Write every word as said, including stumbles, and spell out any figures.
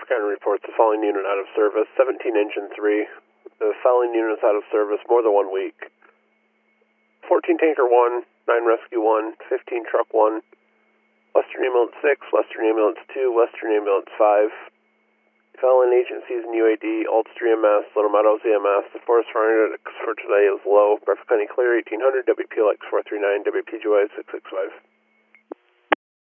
County reports the following unit out of service. seventeen engine three. The following units out of service more than one week. fourteen tanker one, nine rescue one, fifteen truck one, Western Ambulance six, Western Ambulance two, Western Ambulance five. Following agencies in U A D, Ulster E M S, Little Meadows E M S. The forest fire index for today is low. Breathitt County clear, eighteen hundred, W P L X four three nine, W P G Y six six five.